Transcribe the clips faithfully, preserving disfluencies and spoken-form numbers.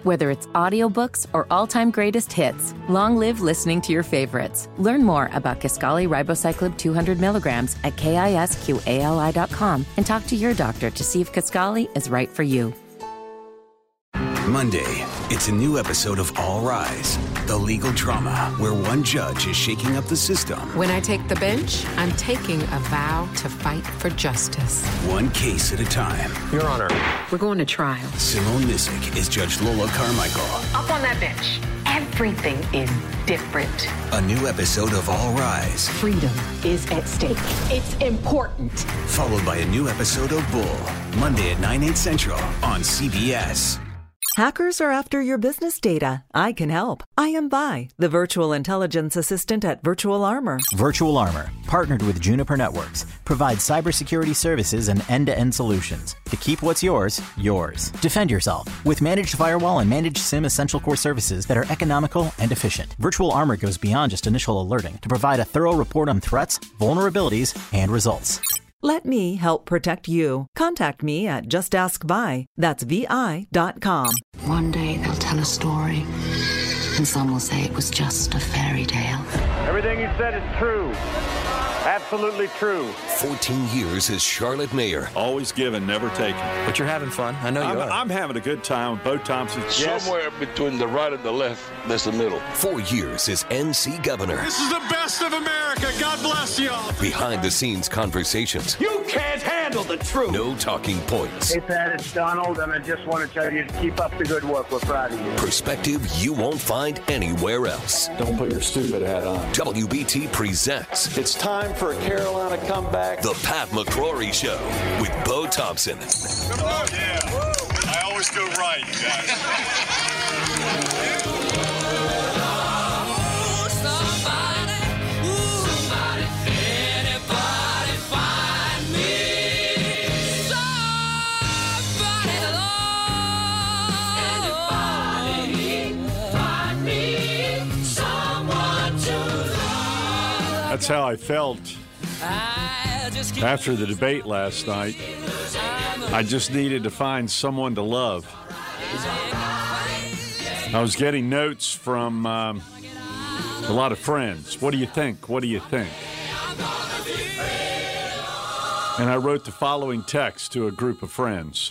Whether it's audiobooks or all-time greatest hits, long live listening to your favorites. Learn more about Kisqali Ribociclib two hundred milligrams at kisqali dot com and talk to your doctor to see if Kisqali is right for you. Monday, it's a new episode of All Rise, the legal drama where one judge is shaking up the system. When I take the bench, I'm taking a vow to fight for justice. One case at a time. Your Honor. We're going to trial. Simone Missick is Judge Lola Carmichael. Up on that bench. Everything is different. A new episode of All Rise. Freedom is at stake. It's important. Followed by a new episode of Bull. Monday at nine, eight central on C B S. Hackers are after your business data. I can help. I am Vi, the virtual intelligence assistant at Virtual Armor. Virtual Armor, partnered with Juniper Networks, provides cybersecurity services and end-to-end solutions to keep what's yours, yours. Defend yourself with managed firewall and managed SIEM essential core services that are economical and efficient. Virtual Armor goes beyond just initial alerting to provide a thorough report on threats, vulnerabilities, and results. Let me help protect you. Contact me at just ask vi. That's V I dot com. One day they'll tell a story, and some will say it was just a fairy tale. Everything you said is true. Absolutely true. fourteen years as Charlotte mayor. Always given, never taken. But you're having fun. I know you I'm, are. I'm having a good time with Bo Thompson. Somewhere yes. between the right and the left, there's the middle. Four years as N C governor. This is the best of America. God bless y'all. Behind the scenes conversations. You can't handle the truth. No talking points. Hey, Pat, it's Donald, and I just want to tell you to keep up the good work. We're proud of you. Perspective you won't find anywhere else. Don't put your stupid hat on. W B T presents. It's time for a Carolina comeback. The Pat McCrory Show with Bo Thompson. Oh, yeah. I always go right, you guys. That's how I felt after the debate last night. I just needed to find someone to love. I was getting notes from um, a lot of friends. What do you think? What do you think? And I wrote the following text to a group of friends.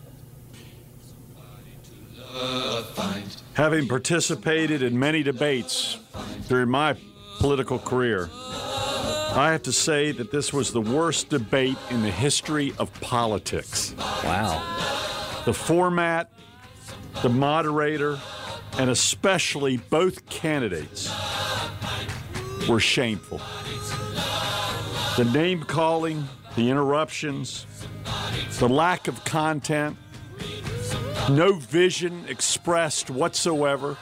Having participated in many debates during my political career, I have to say that this was the worst debate in the history of politics. Wow. The format, the moderator, and especially both candidates were shameful. The name calling, the interruptions, the lack of content, no vision expressed whatsoever,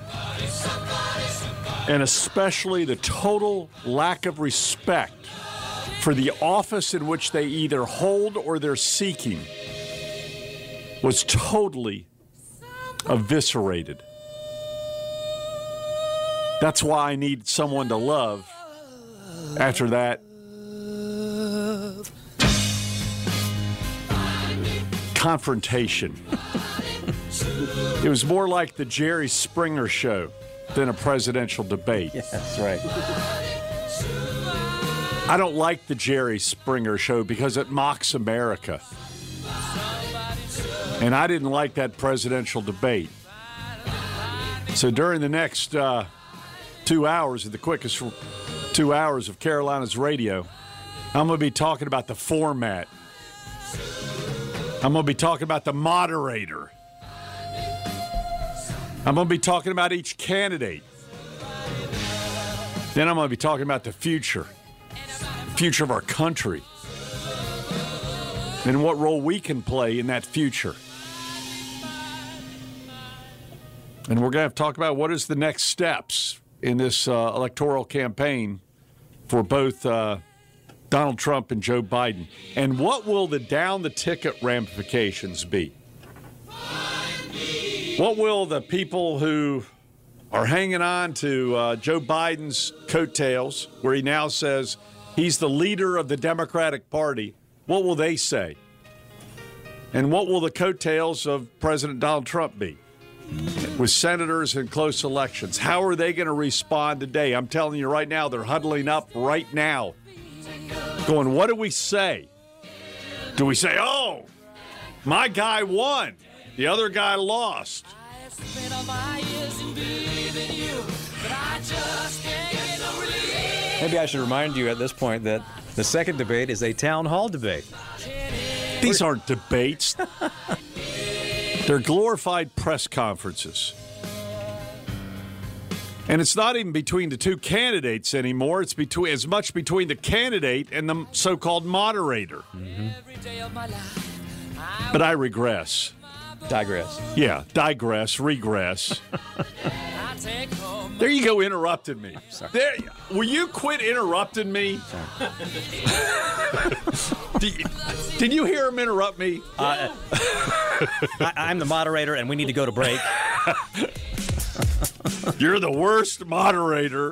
and especially the total lack of respect for the office in which they either hold or they're seeking was totally eviscerated. That's why I need someone to love after that confrontation. It was more like the Jerry Springer show than a presidential debate. Yeah, that's right. I don't like the Jerry Springer show because it mocks America. And I didn't like that presidential debate. So during the next uh, two hours, the quickest two hours of Carolina's radio, I'm going to be talking about the format. I'm going to be talking about the moderator. I'm going to be talking about each candidate. Then I'm going to be talking about the future, the future of our country, and what role we can play in that future. And we're going to have to talk about what is the next steps in this uh, electoral campaign for both uh, Donald Trump and Joe Biden. And what will the down-the-ticket ramifications be? What will the people who are hanging on to uh, Joe Biden's coattails, where he now says he's the leader of the Democratic Party, what will they say? And what will the coattails of President Donald Trump be? with senators in close elections. How are they going to respond today? I'm telling you right now, they're huddling up right now, going, what do we say? Do we say, oh, my guy won, the other guy lost? Maybe I should remind you at this point that the second debate is a town hall debate. These aren't debates. They're glorified press conferences. And it's not even between the two candidates anymore. It's between as much between the candidate and the so-called moderator. Mm-hmm. But I regress. Digress. Yeah, digress, regress. There you go, interrupted me. Sorry. There, will you quit interrupting me? did, did you hear him interrupt me? Uh, I, I'm the moderator, and we need to go to break. You're the worst moderator.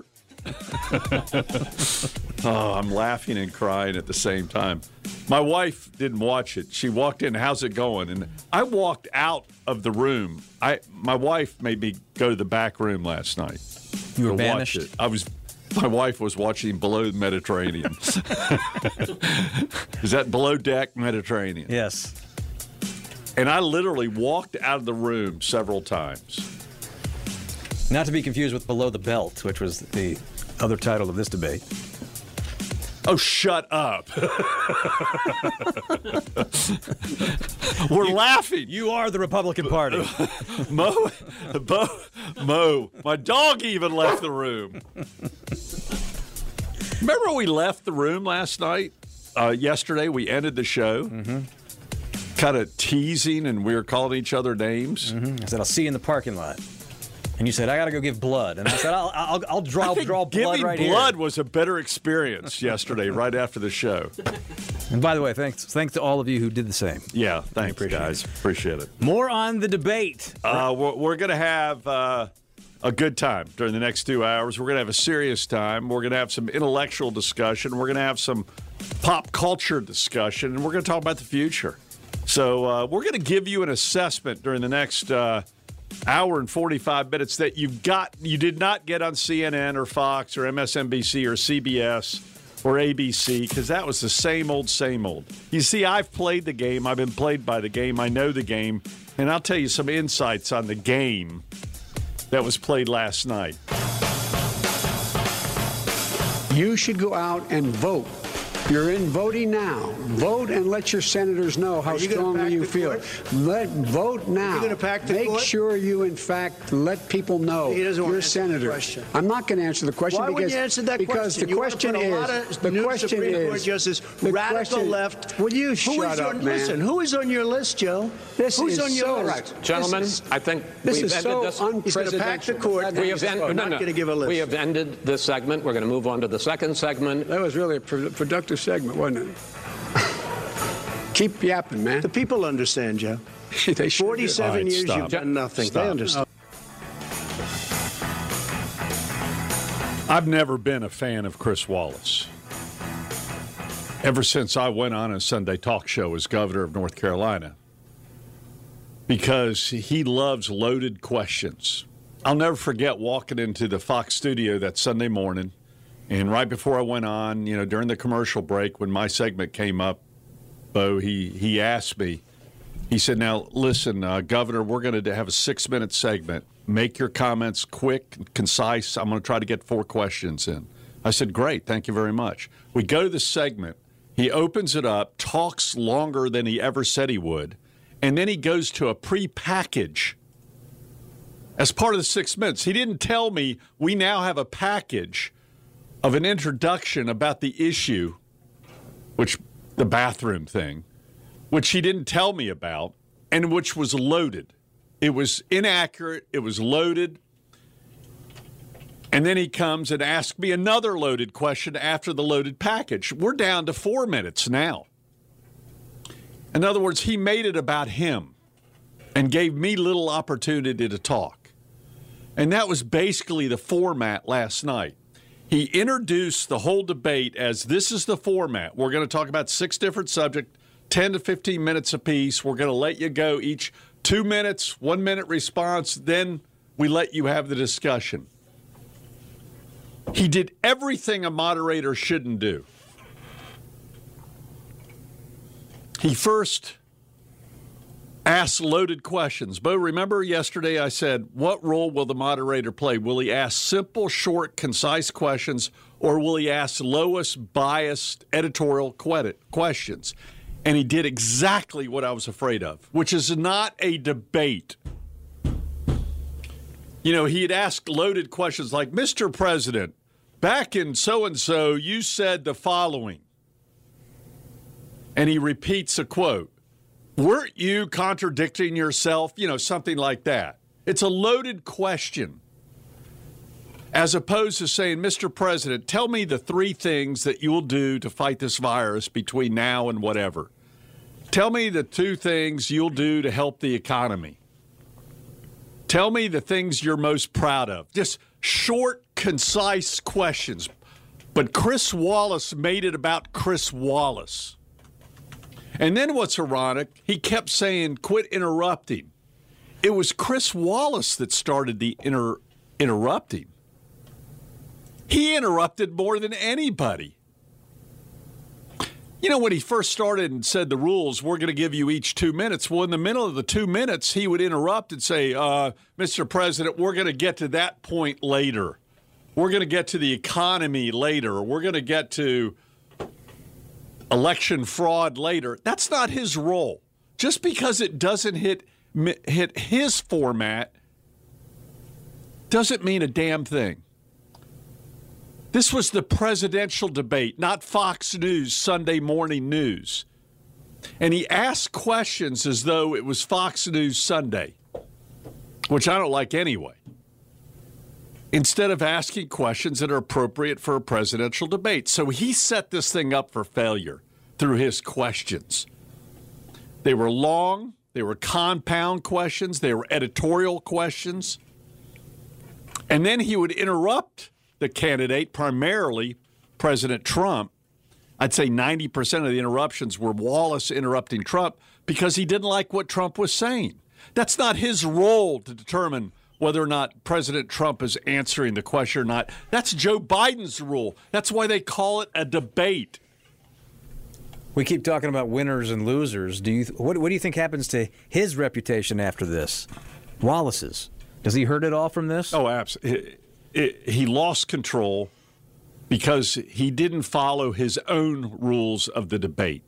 Oh, I'm laughing and crying at the same time. My wife didn't watch it. She walked in, how's it going? And I walked out of the room. I My wife made me go to the back room last night. You were to banished? watch it. I was. My wife was watching Below the Mediterranean. Is that Below Deck Mediterranean? Yes. And I literally walked out of the room several times. Not to be confused with Below the Belt, which was the other title of this debate. Oh, shut up. We're laughing. You are the Republican Party. Mo, Mo, Mo, my dog even left the room. Remember we left the room last night? Uh, yesterday we ended the show. Mm-hmm. Kind of teasing, and we were calling each other names. Mm-hmm. I said, I'll see you in the parking lot. And you said, I got to go give blood. And I said, I'll, I'll, I'll draw, I think draw blood right giving blood here. was a better experience yesterday, right after the show. And by the way, thanks thanks to all of you who did the same. Yeah, thanks, appreciate guys. it. Appreciate it. More on the debate. Uh, we're we're going to have uh, a good time during the next two hours. We're going to have a serious time. We're going to have some intellectual discussion. We're going to have some pop culture discussion. And we're going to talk about the future. So uh, we're going to give you an assessment during the next uh, hour and forty-five minutes that you got, you did not get on C N N or Fox or M S N B C or C B S or A B C, because that was the same old, same old. You see, I've played the game. I've been played by the game. I know the game. And I'll tell you some insights on the game that was played last night. You should go out and vote. You're in voting now. Vote and let your senators know how you strongly you feel. Court? Let vote now. You're going to pack the Make court? sure you, in fact, let people know He doesn't want you're to answer the senator. question. I'm not going to answer the question Why because wouldn't you answer that because question? the You question want to put a is lot of the new question Supreme is Court justice, the radical question, left. Will you Who shut is up, your, man? Listen, who is on your list, Joe? This Who's is on your so list? right. Gentlemen, This is, I think this we've is ended so this. He's going to pack the unprecedented. court. We have, end, I'm no, not no. going to give a list. We have ended this segment. We're going to move on to the second segment. That was really a pro- productive segment, wasn't it? Keep yapping, man. The people understand, Joe. They sure forty-seven All right, years, stop. you've done nothing. Stop. They understand. I've never been a fan of Chris Wallace. Ever since I went on a Sunday talk show as governor of North Carolina. Because he loves loaded questions. I'll never forget walking into the Fox studio that Sunday morning, and right before I went on, you know, during the commercial break, when my segment came up, Bo, he, he asked me, he said, now, listen, uh, Governor, we're going to have a six-minute segment. Make your comments quick, concise. I'm going to try to get four questions in. I said, great, thank you very much. We go to the segment. He opens it up, talks longer than he ever said he would, and then he goes to a pre-package as part of the six minutes. He didn't tell me we now have a package of an introduction about the issue, which the bathroom thing, which he didn't tell me about, and which was loaded. It was inaccurate. It was loaded. And then he comes and asks me another loaded question after the loaded package. We're down to four minutes now. In other words, he made it about him and gave me little opportunity to talk. And that was basically the format last night. He introduced the whole debate as this is the format. We're going to talk about six different subjects, ten to fifteen minutes apiece. We're going to let you go each Two minutes, one minute response, then we let you have the discussion. He did everything a moderator shouldn't do. He first asked loaded questions. Bo, remember yesterday I said, what role will the moderator play? Will he ask simple, short, concise questions, or will he ask lowest, biased, editorial questions? And he did exactly what I was afraid of, which is not a debate. You know, he'd ask loaded questions like, Mister President, back in so-and-so, you said the following. And he repeats a quote. Weren't you contradicting yourself? You know, something like that. It's a loaded question. As opposed to saying, Mister President, tell me the three things that you'll do to fight this virus between now and whatever. Tell me the two things you'll do to help the economy. Tell me the things you're most proud of. Just short, concise questions. But Chris Wallace made it about Chris Wallace. And then what's ironic, he kept saying, quit interrupting. It was Chris Wallace that started the inter- interrupting. He interrupted more than anybody. You know, when he first started and said the rules, we're going to give you each two minutes. Well, in the middle of the two minutes, he would interrupt and say, uh, Mister President, we're going to get to that point later. We're going to get to the economy later. We're going to get to election fraud later. That's not his role. Just because it doesn't hit hit his format doesn't mean a damn thing. This was the presidential debate, not Fox News Sunday morning news. And he asked questions as though it was Fox News Sunday, which I don't like anyway, instead of asking questions that are appropriate for a presidential debate. So he set this thing up for failure through his questions. They were long, they were compound questions, they were editorial questions. And then he would interrupt the candidate, primarily President Trump. I'd say ninety percent of the interruptions were Wallace interrupting Trump because he didn't like what Trump was saying. That's not his role to determine whether or not President Trump is answering the question or not. That's Joe Biden's rule. That's why they call it a debate. We keep talking about winners and losers. Do you what, what do you think happens to his reputation after this? Wallace's. Does he hurt it all from this? Oh, absolutely. He lost control because he didn't follow his own rules of the debate.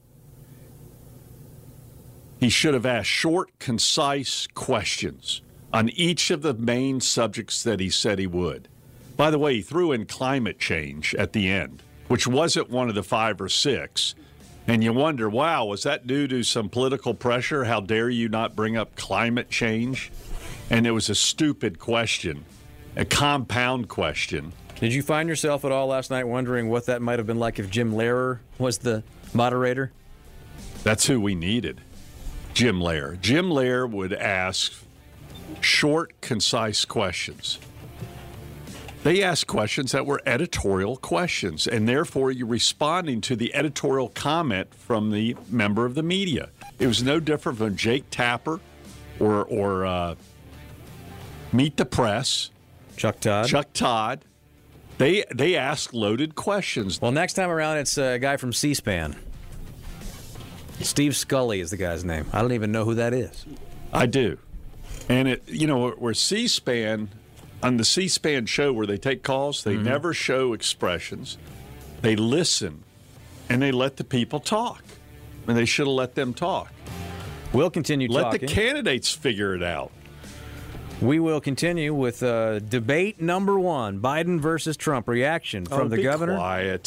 He should have asked short, concise questions on each of the main subjects that he said he would. By the way, he threw in climate change at the end, which wasn't one of the five or six. And you wonder, wow, was that due to some political pressure? How dare you not bring up climate change? And it was a stupid question. A compound question. Did you find yourself at all last night wondering what that might have been like if Jim Lehrer was the moderator? That's who we needed, Jim Lehrer. Jim Lehrer would ask short, concise questions. They asked questions that were editorial questions, and therefore you're responding to the editorial comment from the member of the media. It was no different from Jake Tapper or, or uh, Meet the Press. Chuck Todd. Chuck Todd. They they ask loaded questions. Well, next time around, it's a guy from C-SPAN. Steve Scully is the guy's name. I don't even know who that is. I do. And, it you know, where C-SPAN, on the C-SPAN show where they take calls, they mm-hmm. never show expressions. They listen, and they let the people talk. And they should have let them talk. We'll continue let talking. Let the candidates figure it out. We will continue with uh, debate number one, Biden versus Trump. Reaction from oh, the be governor. Quiet.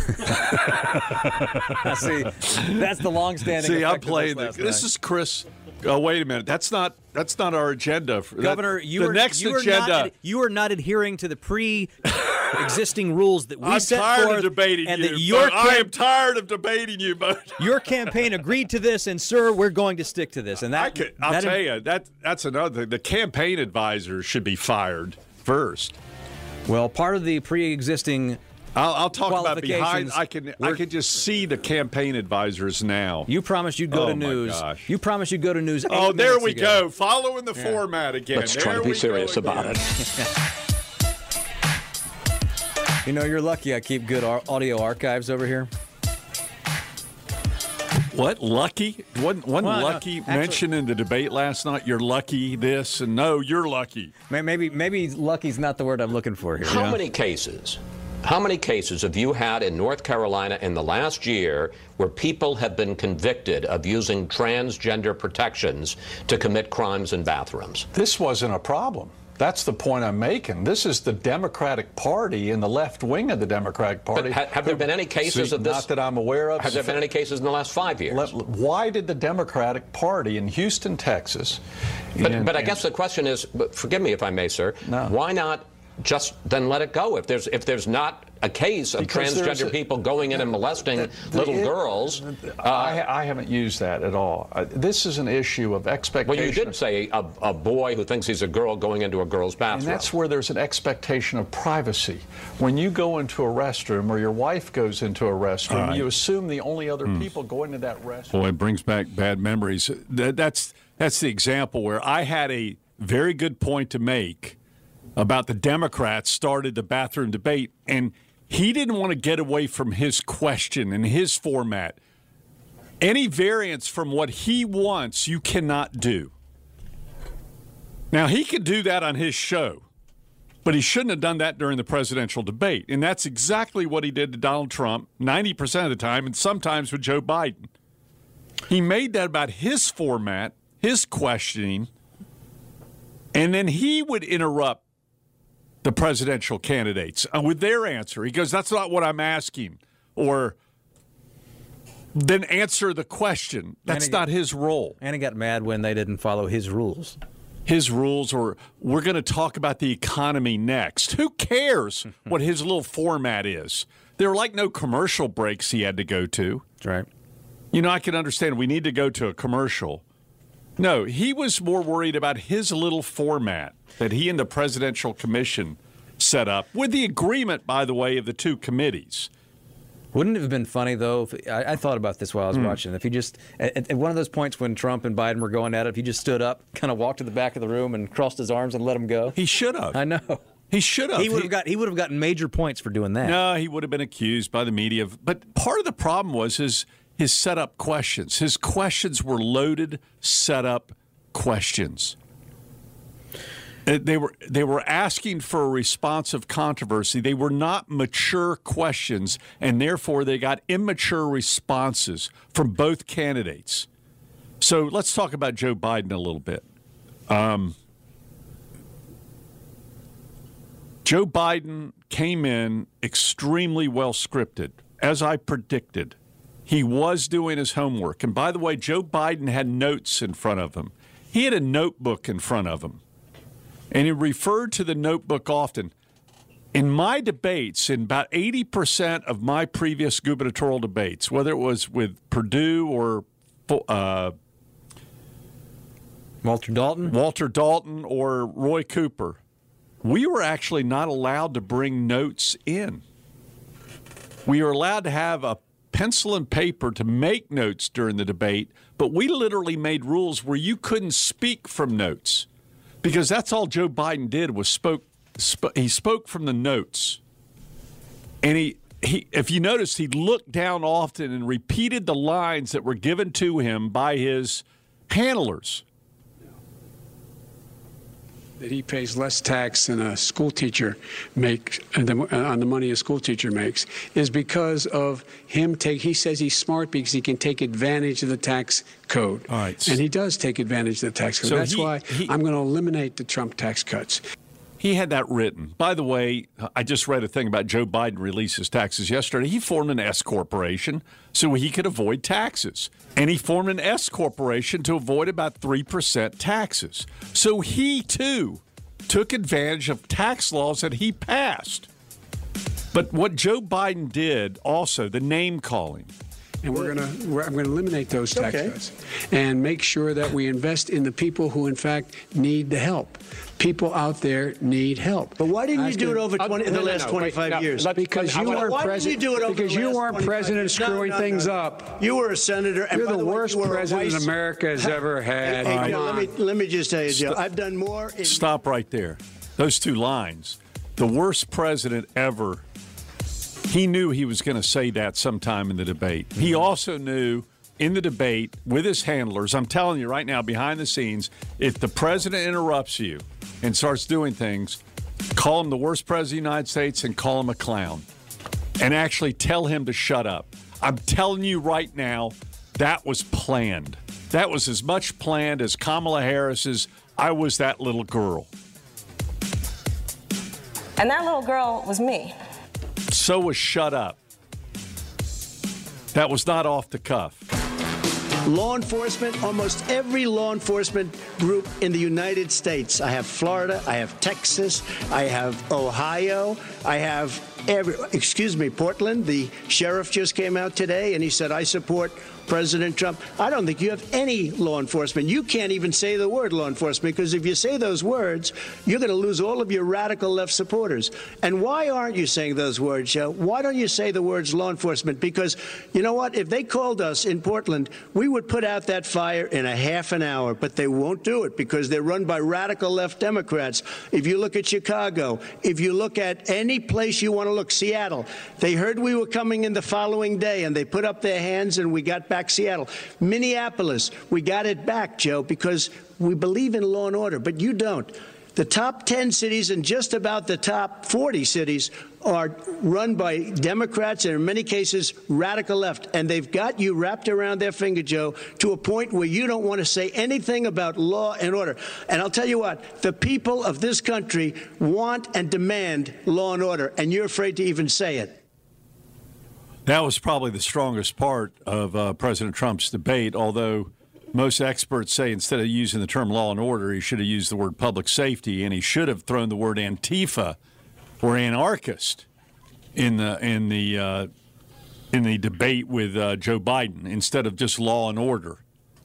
See, that's the long-standing. See, I'm playing. This, the, this is Chris. Oh, wait a minute. That's not. That's not our agenda. Governor, that, you the are next you agenda. Are not, you are not adhering to the pre-existing rules that we I'm set tired forth, of debating and you. That your I am tired of debating you, but your campaign agreed to this, and sir, we're going to stick to this. And that, I could, I'll that tell you that that's another thing. The campaign advisors should be fired first. Well, part of the pre-existing I'll, I'll talk about behind. qualifications. I can I can just see the campaign advisors now. You promised you'd go Oh, to my news. gosh. You promised you'd go to news. Oh, eight there minutes we ago. go. Following the Yeah. format again. Let's try There to be we go serious about again. it. You know, you're lucky I keep good ar- audio archives over here. What? Lucky? Wasn't, wasn't Well, no, Lucky actually- mentioned in the debate last night? You're lucky this, and no, you're lucky. May- Maybe maybe lucky's not the word I'm looking for here. How many cases? How many cases have you had in North Carolina in the last year where people have been convicted of using transgender protections to commit crimes in bathrooms? This wasn't a problem. That's the point I'm making. This is the Democratic Party and the left wing of the Democratic Party. But ha- have there been any cases See, of this? Not that I'm aware of. Have there been any cases in the last five years? Let- why did the Democratic Party in Houston, Texas? But, and- but I and- guess the question is, but forgive me if I may, sir, No. why not just then let it go? If there's if there's not a case of Because there's transgender a- people going in and molesting the- little it- girls, I, I haven't used that at all. Uh, this is an issue of expectation. well, you did say a, a boy who thinks he's a girl going into a girl's bathroom. And that's where there's an expectation of privacy. When you go into a restroom or your wife goes into a restroom, All right. you assume the only other people going to that restroom. Boy, it brings back bad memories. That, that's that's the example where I had a very good point to make about the Democrats started the bathroom debate, and he didn't want to get away from his question and his format. Any variance from what he wants, you cannot do. Now, he could do that on his show, but he shouldn't have done that during the presidential debate. And that's exactly what he did to Donald Trump ninety percent of the time, and sometimes with Joe Biden. He made that about his format, his questioning, and then he would interrupt the presidential candidates uh, with their answer. He goes, that's not what I'm asking. Or then answer the question. That's he not got- his role. And he got mad when they didn't follow his rules. His rules, or we're going to talk about the economy next. Who cares what his little format is? There are like no commercial breaks he had to go to. That's right. You know, I can understand we need to go to a commercial. No, he was more worried about his little format that he and the Presidential Commission set up, with the agreement, by the way, of the two committees. Wouldn't it have been funny, though, if, I, I thought about this while I was Hmm. watching, if he just, at, at one of those points when Trump and Biden were going at it, if he just stood up, kind of walked to the back of the room and crossed his arms and let him go. He should have. I know. He should have. He would have got. He would have gotten major points for doing that. No, he would have been accused by the media. Of, but part of the problem was his, his set-up questions. His questions were loaded, set-up questions. Uh, They were they were asking for a response of controversy. They were not mature questions, and therefore they got immature responses from both candidates. So let's talk about Joe Biden a little bit. Um, Joe Biden came in extremely well scripted, as I predicted. He was doing his homework. And by the way, Joe Biden had notes in front of him. He had a notebook in front of him. And he referred to the notebook often. In my debates, in about eighty percent of my previous gubernatorial debates, whether it was with Perdue or uh, Walter Dalton, Walter Dalton or Roy Cooper, we were actually not allowed to bring notes in. We were allowed to have a pencil and paper to make notes during the debate, but we literally made rules where you couldn't speak from notes. Because that's all Joe Biden did was spoke. Sp- he spoke from the notes, and he, he, if you noticed, he looked down often and repeated the lines that were given to him by his handlers. That he pays less tax than a school teacher makes on the money a school teacher makes is because of him take. He says he's smart because he can take advantage of the tax code. All right. And he does take advantage of the tax code. So That's he- why he- I'm going to eliminate the Trump tax cuts. He had that written. By the way, I just read a thing about Joe Biden released his taxes yesterday. He formed an S corporation so he could avoid taxes. And he formed an S corporation to avoid about three percent taxes. So he, too, took advantage of tax laws that he passed. But what Joe Biden did also, the name calling. And we're going to, I'm going to eliminate those tax Okay. cuts and make sure that we invest in the people who, in fact, need the help. People out there need help. But why didn't you Ask do it them- over Uh, twenty, no, the no, last no, twenty-five wait, no, years? let- Because you Why weren't didn't president. you do it over Because the you last weren't twenty-five president years? screwing No, no, things no. up. You were a senator. And You're by the the way, worst you were a president vice- America has ever had. Hey, Come Joe, let on. me let me just tell you, Joe. Stop. I've done more. In- Stop right there. Those two lines. The worst president ever. He knew he was going to say that sometime in the debate. He also knew in the debate with his handlers, I'm telling you right now, behind the scenes, if the president interrupts you and starts doing things, call him the worst president of the United States and call him a clown. And actually tell him to shut up. I'm telling you right now, that was planned. That was as much planned as Kamala Harris's I was that little girl. And that little girl was me. So was shut up. That was not off the cuff. Law enforcement, almost every law enforcement group in the United States. I have Florida, I have Texas, I have Ohio, I have every, excuse me, Portland. The sheriff just came out today and he said, I support President Trump. I don't think you have any law enforcement. You can't even say the word law enforcement because if you say those words, you're going to lose all of your radical left supporters. And why aren't you saying those words, Joe? Why don't you say the words law enforcement? Because you know what? If they called us in Portland, we would put out that fire in a half an hour, but they won't do it because they're run by radical left Democrats. If you look at Chicago, if you look at any place you want to look, Seattle, they heard we were coming in the following day and they put up their hands and we got back Seattle. Minneapolis, we got it back, Joe, because we believe in law and order, but you don't. The top ten cities and just about the top forty cities are run by Democrats and in many cases radical left. And they've got you wrapped around their finger, Joe, to a point where you don't want to say anything about law and order. And I'll tell you what, the people of this country want and demand law and order, and you're afraid to even say it. That was probably the strongest part of uh, President Trump's debate, although most experts say instead of using the term law and order, he should have used the word public safety, and he should have thrown the word Antifa or anarchist in the in the uh, in the debate with uh, Joe Biden instead of just law and order.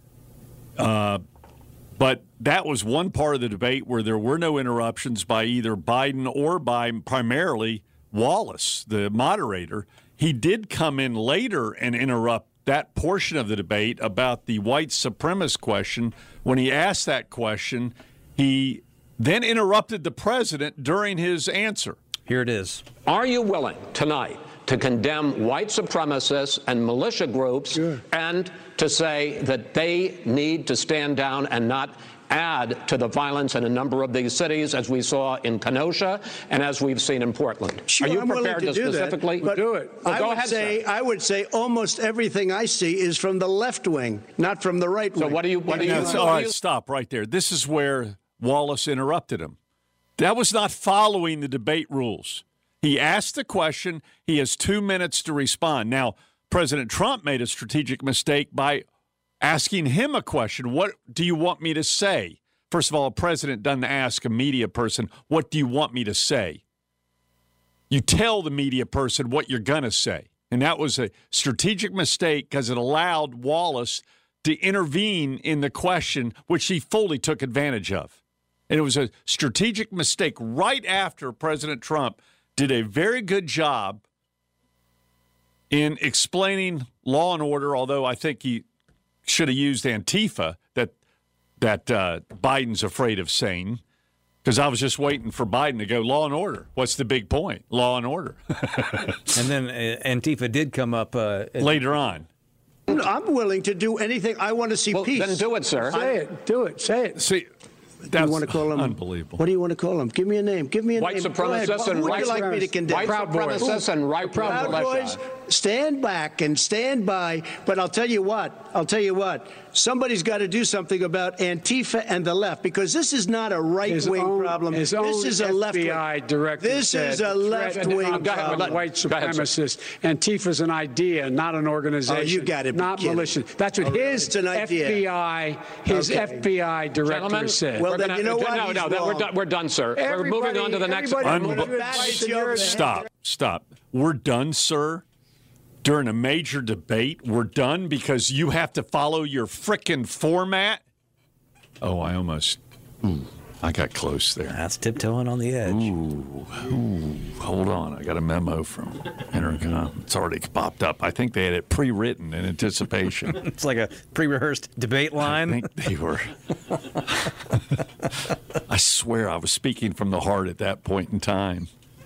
Uh, but that was one part of the debate where there were no interruptions by either Biden or by primarily Wallace, the moderator. He did come in later and interrupt that portion of the debate about the white supremacist question. When he asked that question, he then interrupted the president during his answer. Here it is. Are you willing tonight to condemn white supremacists and militia groups sure. and to say that they need to stand down and not add to the violence in a number of these cities, as we saw in Kenosha and as we've seen in Portland? Sure, Are you I'm prepared to, to do specifically that, but do it? Well, I go would ahead, say sir. I would say almost everything I see is from the left wing, not from the right wing. So what do you? What do you? Now, all right, stop right there. This is where Wallace interrupted him. That was not following the debate rules. He asked the question. He has two minutes to respond. Now, President Trump made a strategic mistake by asking him a question. What do you want me to say? First of all, a president doesn't ask a media person, what do you want me to say? You tell the media person what you're going to say. And that was a strategic mistake because it allowed Wallace to intervene in the question, which he fully took advantage of. And it was a strategic mistake right after President Trump did a very good job in explaining law and order, although I think he should have used Antifa, that that uh, Biden's afraid of saying, because I was just waiting for Biden to go, law and order. What's the big point? Law and order. And then uh, Antifa did come up uh, later on. I'm willing to do anything. I want to see well, peace. Then do it, sir. Say it. Do it. Say it. See, that's you want to call him, unbelievable. What do you want to call him? Give me a name. Give me a white name. Supremacists and Who would right you like me to condemn? White Proud supremacists boys. and right Proud boys. Stand back and stand by. But I'll tell you what. I'll tell you what. Somebody's got to do something about Antifa and the left, because this is not a right-wing problem. His this own is a left F B I director This said is a left-wing problem. White supremacists. Antifa's an idea, not an organization. Oh, you got it. Not militia. That's what oh, his it's an idea. F B I, his okay. F B I director Gentlemen, said. Well, we're then gonna, you know what? No, He's no, that, we're, done, we're done, sir. Everybody, we're moving on to the next. Unbe- Stop. Stop. We're done, sir. During a major debate, we're done because you have to follow your frickin' format. Oh, I almost. Ooh. I got close there. That's tiptoeing on the edge. Ooh, ooh, hold on. I got a memo from Intercom. It's already popped up. I think they had it pre-written in anticipation. It's like a pre-rehearsed debate line. I think they were. I swear I was speaking from the heart at that point in time.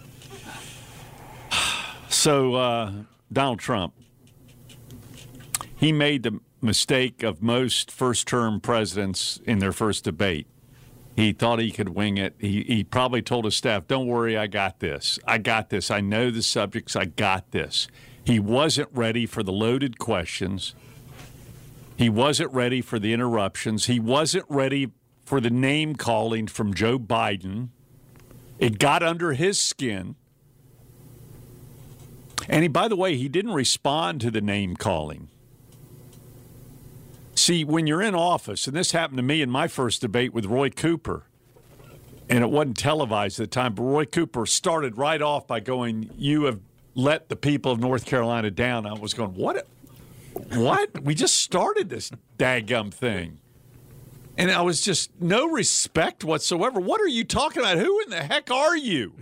So, uh, Donald Trump, he made the mistake of most first-term presidents in their first debate. He thought he could wing it. He, he probably told his staff, don't worry, I got this. I got this. I know the subjects. I got this. He wasn't ready for the loaded questions. He wasn't ready for the interruptions. He wasn't ready for the name-calling from Joe Biden. It got under his skin. And he, by the way, he didn't respond to the name-calling. See, when you're in office, and this happened to me in my first debate with Roy Cooper, and it wasn't televised at the time, but Roy Cooper started right off by going, you have let the people of North Carolina down. I was going, what? What? We just started this daggum thing. And I was just, no respect whatsoever. What are you talking about? Who in the heck are you?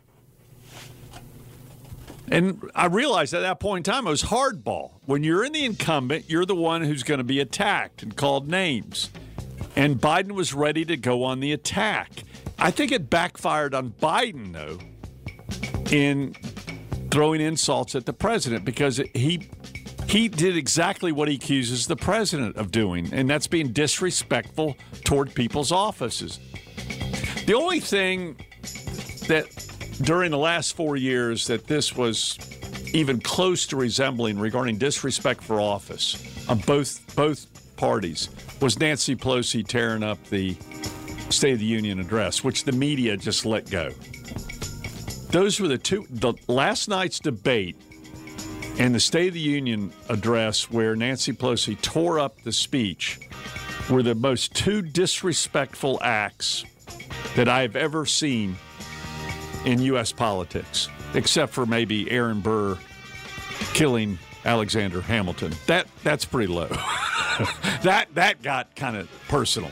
And I realized at that point in time, it was hardball. When you're in the incumbent, you're the one who's going to be attacked and called names. And Biden was ready to go on the attack. I think it backfired on Biden, though, in throwing insults at the president, because he he did exactly what he accuses the president of doing, and that's being disrespectful toward people's offices. The only thing that during the last four years that this was even close to resembling regarding disrespect for office on both both parties was Nancy Pelosi tearing up the State of the Union address, which the media just let go. Those were the two, the last night's debate and the State of the Union address where Nancy Pelosi tore up the speech were the most two disrespectful acts that I've ever seen in U S politics, except for maybe Aaron Burr killing Alexander Hamilton. That that's pretty low. that that got kind of personal.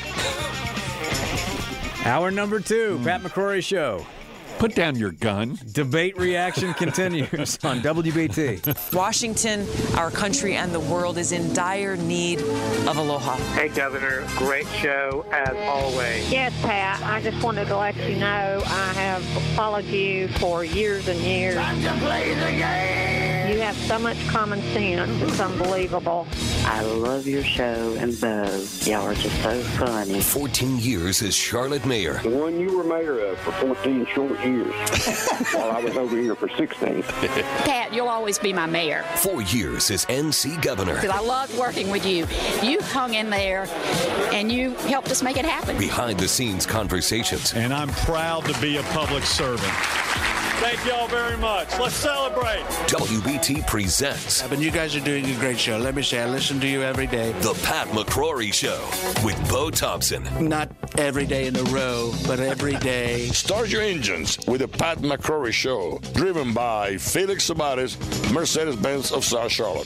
Hour number two, mm. Pat McCrory Show. Put down your gun. Debate reaction continues on W B T. Washington, our country, and the world is in dire need of aloha. Hey, Governor. Great show, as always. Yes, Pat. I just wanted to let you know I have followed you for years and years. Time to play the game! You have so much common sense. It's unbelievable. I love your show, and Bo, y'all are just so funny. fourteen years as Charlotte mayor. The one you were mayor of for fourteen short years, while I was over here for sixteen. Pat, you'll always be my mayor. Four years as N C governor. Because I loved working with you. You hung in there, and you helped us make it happen. Behind-the-scenes conversations. And I'm proud to be a public servant. Thank you all very much. Let's celebrate. W B T presents. But you guys are doing a great show. Let me say, I listen to you every day. The Pat McCrory Show with Bo Thompson. Not every day in a row, but every day. Start your engines with the Pat McCrory Show, driven by Felix Sabates, Mercedes-Benz of South Charlotte.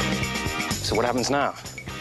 So what happens now?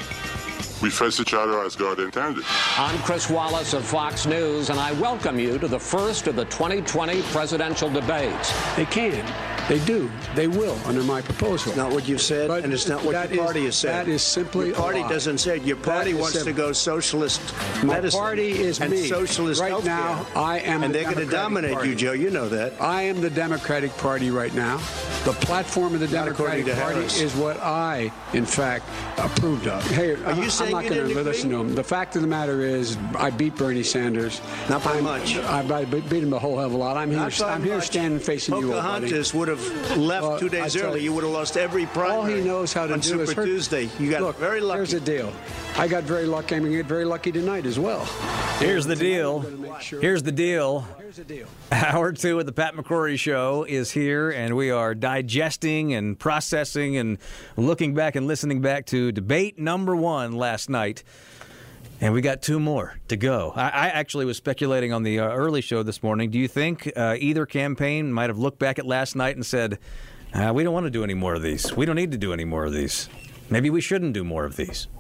We face each other as God intended. I'm Chris Wallace of Fox News, and I welcome you to the first of the twenty twenty presidential debates. They can. They do. They will, under my proposal. It's not what you've said, but and it's not what your party is, has said. That is simply Your party a lie. doesn't say it. Your party wants simple. to go socialist My medicine. party is and me. socialist right healthcare. now, I am And the they're going to Democratic dominate Party. you, Joe. You know that. I am the Democratic Party right now. The platform of the Not according Democratic to Party Harris. is what I, in fact, approved of. Hey, Are you I'm, saying I'm you not going didn't to listen to him. The fact of the matter is, I beat Bernie Sanders. Not by I'm, much. I, I beat him a whole hell of a lot. I'm here. Not by I'm here much. standing facing you, old buddy. Pocahontas would have left Well, two I days tell early. you, You would have lost every primary. All he knows how to on do Super is hurt. Tuesday. You got Look, very lucky. Here's the deal. I got very lucky. I'm going to get very lucky tonight as well. Here's the deal. Here's the deal. Here's the deal. Hour two of the Pat McCrory Show is here, and we are digesting and processing and looking back and listening back to debate number one last night. And we got two more to go. I, I actually was speculating on the uh, early show this morning. Do you think uh, either campaign might have looked back at last night and said, uh, we don't want to do any more of these. We don't need to do any more of these. Maybe we shouldn't do more of these.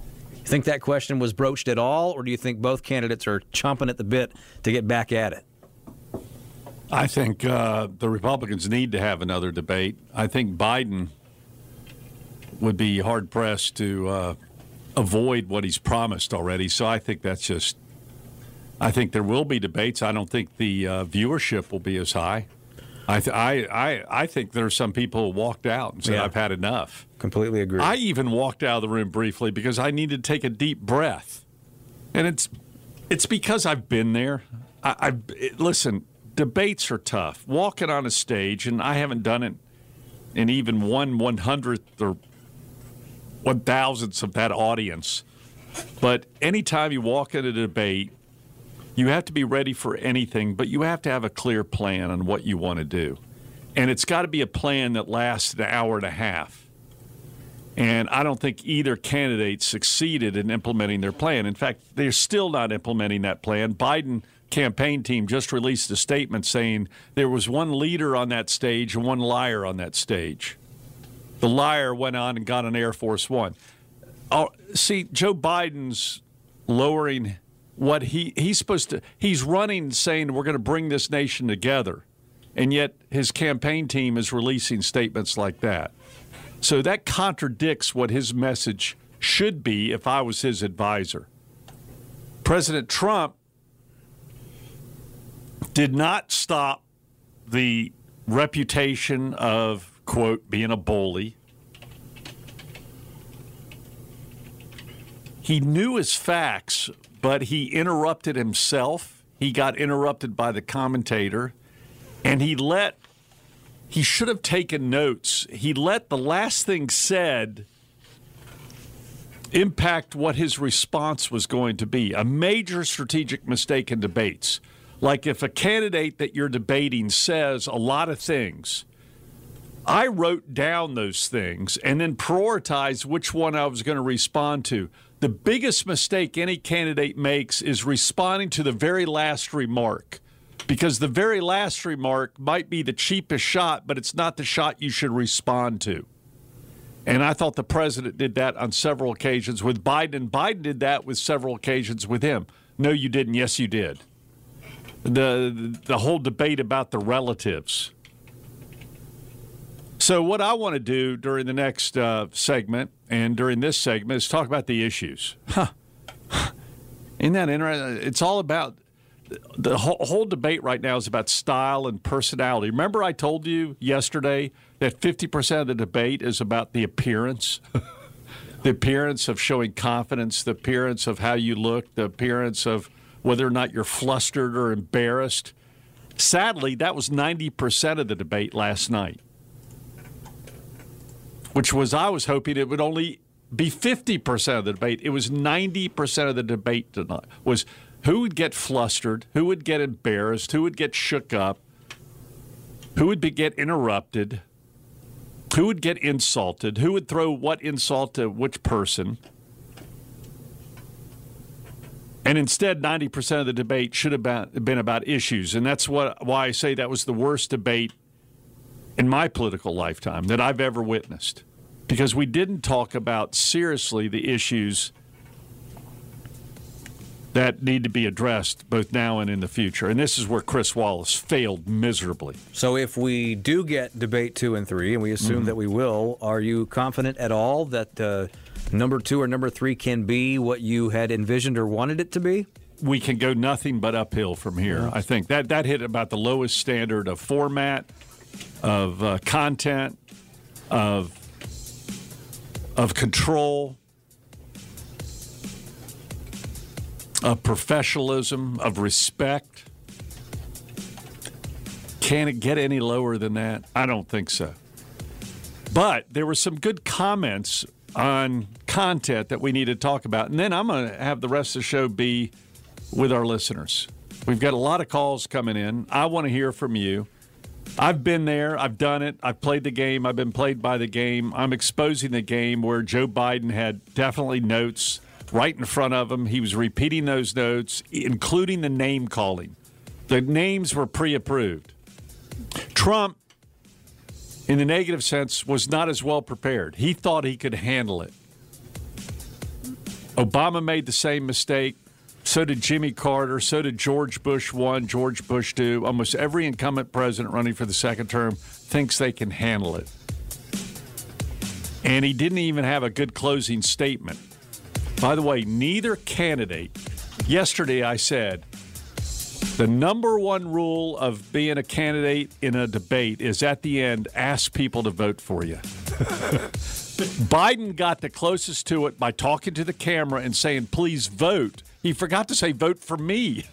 You think that question was broached at all, or do you think both candidates are chomping at the bit to get back at it? I think uh, the Republicans need to have another debate. I think Biden would be hard-pressed to uh, avoid what he's promised already. So I think that's just – I think there will be debates. I don't think the uh, viewership will be as high. I, th- I, I, I think there are some people who walked out and said, Yeah. I've had enough. Completely agree. I even walked out of the room briefly because I needed to take a deep breath. And it's it's because I've been there. I, I it, listen, debates are tough. Walking on a stage, and I haven't done it in even one one hundredth or one thousandth of that audience. But anytime you walk in a debate, you have to be ready for anything, but you have to have a clear plan on what you want to do. And it's got to be a plan that lasts an hour and a half. And I don't think either candidate succeeded in implementing their plan. In fact, they're still not implementing that plan. Biden campaign team just released a statement saying there was one leader on that stage and one liar on that stage. The liar went on and got an Air Force One. Oh, see, Joe Biden's lowering what he he's supposed to – he's running saying we're going to bring this nation together, and yet his campaign team is releasing statements like that. So that contradicts what his message should be if I was his advisor. President Trump did not stop the reputation of, quote, being a bully. He knew his facts, but he interrupted himself. He got interrupted by the commentator, and he let He should have taken notes. He let the last thing said impact what his response was going to be. A major strategic mistake in debates. Like if a candidate that you're debating says a lot of things, I wrote down those things and then prioritized which one I was going to respond to. The biggest mistake any candidate makes is responding to the very last remark. Because the very last remark might be the cheapest shot, but it's not the shot you should respond to. And I thought the president did that on several occasions with Biden. Biden did that with several occasions with him. No, you didn't. Yes, you did. The, the whole debate about the relatives. So what I want to do during the next uh, segment and during this segment is talk about the issues. Huh. Isn't that interesting? It's all about... The whole, whole debate right now is about style and personality. Remember I told you yesterday that fifty percent of the debate is about the appearance? The appearance of showing confidence, the appearance of how you look, the appearance of whether or not you're flustered or embarrassed. Sadly, that was ninety percent of the debate last night, which was I was hoping it would only be fifty percent of the debate. It was ninety percent of the debate tonight was who would get flustered, who would get embarrassed, who would get shook up, who would be, get interrupted, who would get insulted, who would throw what insult to which person. And instead, ninety percent of the debate should have been about issues. And that's what why I say that was the worst debate in my political lifetime that I've ever witnessed. Because we didn't talk about seriously the issues that need to be addressed both now and in the future. And this is where Chris Wallace failed miserably. So if we do get debate two and three, and we assume mm-hmm. that we will, are you confident at all that uh, number two or number three can be what you had envisioned or wanted it to be? We can go nothing but uphill from here. Yeah. I think that, that hit about the lowest standard of format, of uh, content, of of control, of professionalism, of respect. Can it get any lower than that? I don't think so. But there were some good comments on content that we need to talk about. And then I'm going to have the rest of the show be with our listeners. We've got a lot of calls coming in. I want to hear from you. I've been there. I've done it. I've played the game. I've been played by the game. I'm exposing the game where Joe Biden had definitely notes right in front of him. He was repeating those notes, including the name calling. The names were pre-approved. Trump, in the negative sense, was not as well prepared. He thought he could handle it. Obama made the same mistake. So did Jimmy Carter. So did George Bush one, George Bush two. Almost every incumbent president running for the second term thinks they can handle it. And he didn't even have a good closing statement. By the way, neither candidate. Yesterday I said the number one rule of being a candidate in a debate is at the end, ask people to vote for you. Biden got the closest to it by talking to the camera and saying, please vote. He forgot to say, vote for me.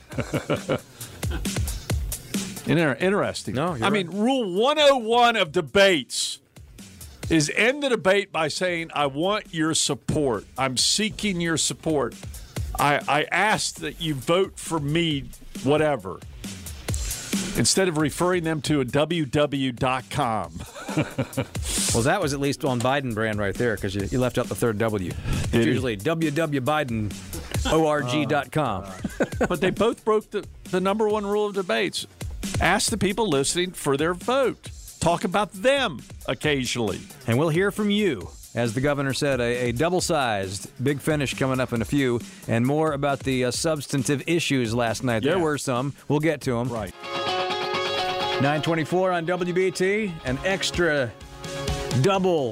Interesting. No, you're I right. mean, rule one oh one of debates is end the debate by saying, I want your support. I'm seeking your support. I, I ask that you vote for me, whatever. Instead of referring them to a w w w dot com. Well, that was at least on Biden brand right there because you, you left out the third W. It's Did he? usually w w w dot biden org dot com. But they both broke the, the number one rule of debates. Ask the people listening for their vote. Talk about them occasionally. And we'll hear from you. As the governor said, a, a double-sized big finish coming up in a few, and more about the uh, substantive issues last night. There Yeah. were some. We'll get to them. Right. nine twenty-four on W B T, an extra double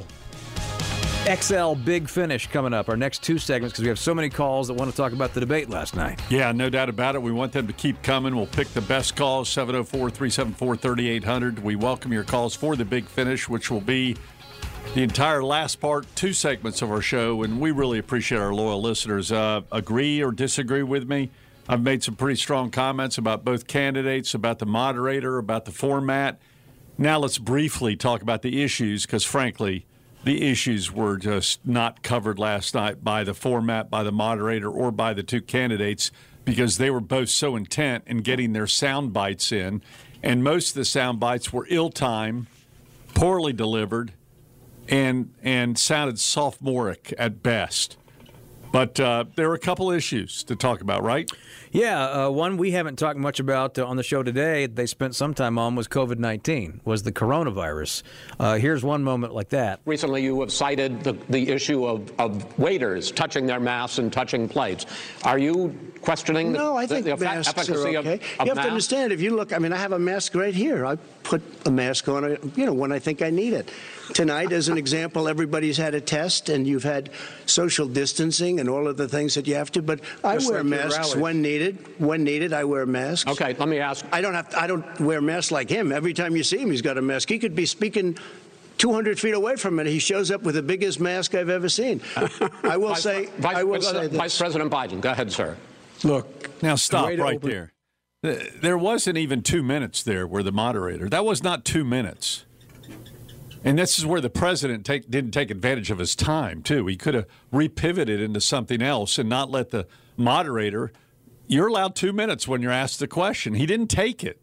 X L big finish coming up. Our next two segments, because we have so many calls that want to talk about the debate last night. Yeah, no doubt about it. We want them to keep coming. We'll pick the best calls, seven oh four, three seven four, three eight zero zero. We welcome your calls for the big finish, which will be the entire last part, two segments of our show, and we really appreciate our loyal listeners. Uh, agree or disagree with me? I've made some pretty strong comments about both candidates, about the moderator, about the format. Now let's briefly talk about the issues, because frankly, the issues were just not covered last night by the format, by the moderator, or by the two candidates, because they were both so intent in getting their sound bites in, and most of the sound bites were ill-timed, poorly delivered, and and sounded sophomoric at best. But uh, there were a couple issues to talk about, right? Yeah, uh, one we haven't talked much about uh, on the show today, they spent some time on, was covid nineteen, was the coronavirus. Uh, here's one moment like that. Recently, you have cited the, the issue of, of waiters touching their masks and touching plates. Are you questioning the, No, I think the, the masks efficacy are of, okay. of you have masks? to understand, if you look, I mean, I have a mask right here. I put a mask on, you know, when I think I need it. Tonight, as an example, everybody's had a test, and you've had social distancing and all of the things that you have to. But I Just wear like your masks rally. when needed. When needed, I wear masks. Okay, let me ask. I don't have. To, I don't wear masks like him. Every time you see him, he's got a mask. He could be speaking two hundred feet away from it. He shows up with the biggest mask I've ever seen. I will Vice, say. Vice, I will Vice, say this. Vice President Biden, go ahead, sir. Look. Now stop way to right open- there. Th- There wasn't even two minutes there where the moderator. That was not two minutes. And this is where the president take, didn't take advantage of his time, too. He could have repivoted into something else and not let the moderator. You're allowed two minutes when you're asked the question. He didn't take it.